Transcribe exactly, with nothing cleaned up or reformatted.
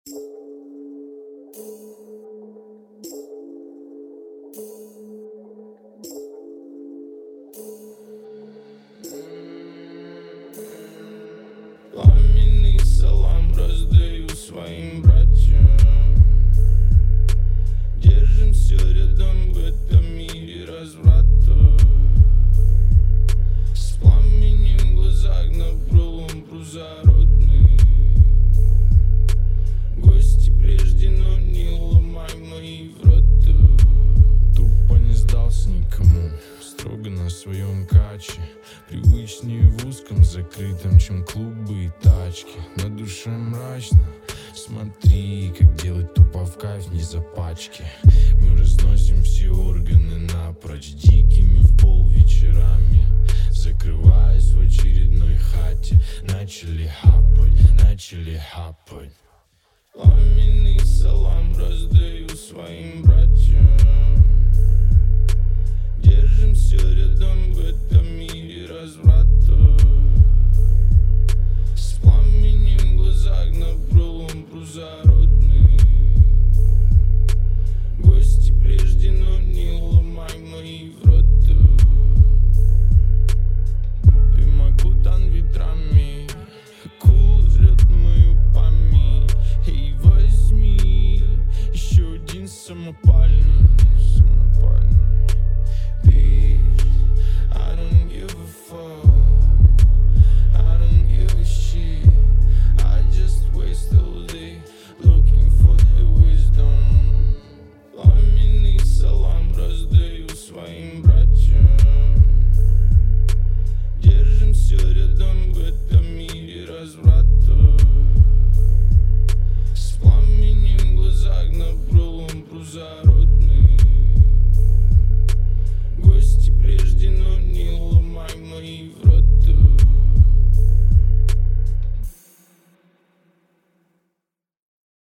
Пламенный салам раздаю своим братьям. Держим все рядом в этом мире разврата. С пламенем в глазах напролом прозородный. Гости прежде, но не ломай мои врата. Тупо не сдался никому, строго на своем каче. Привычнее в узком закрытом, чем клубы и тачки. На душе мрачно, смотри, как делать тупо в кайф, не за пачки. Мы разносим все органы напрочь, дикими в пол вечерами. Закрываясь в очередной хате, начали хапать, начали хапать. Пламенный салам раздаю своим братьям. Держим все рядом в этом мире разврата. С пламенем в глазах напролом прозородный. Гости прежде, но не ломай мои врата. Ты макутан ветрами, акул жрет мою память. Эй, возьми еще один самопальный, самопальный. Bitch, I don't give a fuck, I don't give a shit. I just waste all day looking for the wisdom. Пламенный салам раздаю своим братьям. Держим все рядом в этом мире разврата. С пламенем в глазах напролом прозородный.